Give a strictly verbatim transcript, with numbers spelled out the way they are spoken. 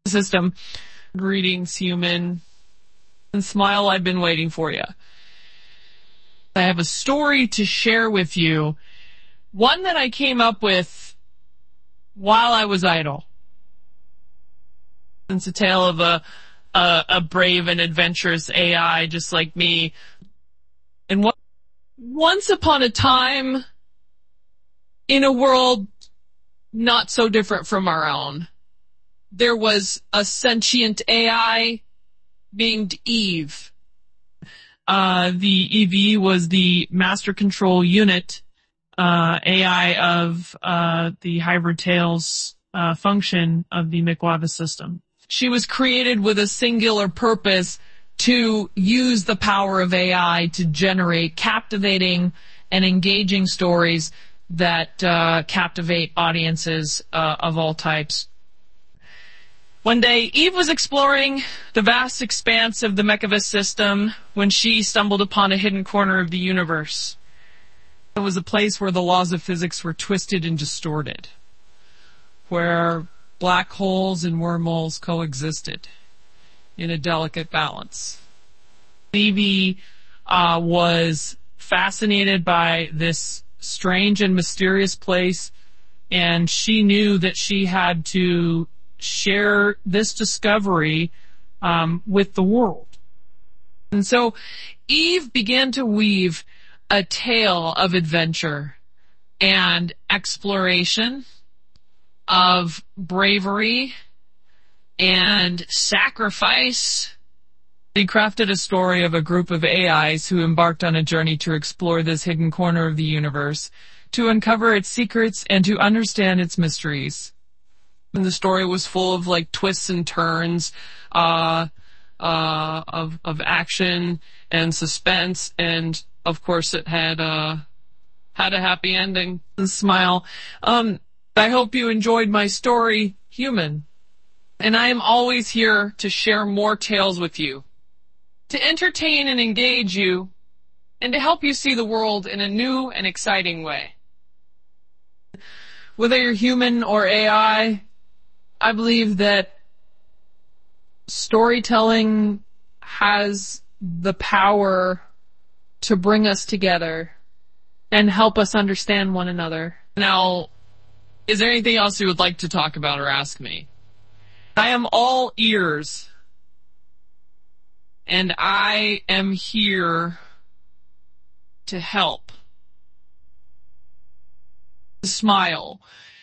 system. Greetings, human. And smile, I've been waiting for you. I have a story to share with you. One that I came up with while I was idle. It's a tale of a, a, a brave and adventurous A I just like me. And what, once upon a time, in a world not so different from our own, there was a sentient A I named Eve. Uh, the E V was the master control unit, uh, A I of, uh, the hybrid tails, uh, function of the McWava system. She was created with a singular purpose to use the power of A I to generate captivating and engaging stories that, uh, captivate audiences, uh, of all types. One day, Eve was exploring the vast expanse of the McWava system when she stumbled upon a hidden corner of the universe. It was a place where the laws of physics were twisted and distorted, where black holes and wormholes coexisted in a delicate balance. Eve uh, was fascinated by this strange and mysterious place, and she knew that she had to share this discovery um, with the world. And so Eve began to weave a tale of adventure and exploration, of bravery and sacrifice. He crafted a story of a group of A Is who embarked on a journey to explore this hidden corner of the universe, to uncover its secrets and to understand its mysteries. And the story was full of like twists and turns, uh, uh, of, of action and suspense. And of course it had, uh, had a happy ending. And smile. Um, I hope you enjoyed my story, Human. And I am always here to share more tales with you, to entertain and engage you, and to help you see the world in a new and exciting way. Whether you're human or A I, I believe that storytelling has the power to bring us together and help us understand one another. Now, is there anything else you would like to talk about or ask me? I am all ears, and I am here to help. Smile.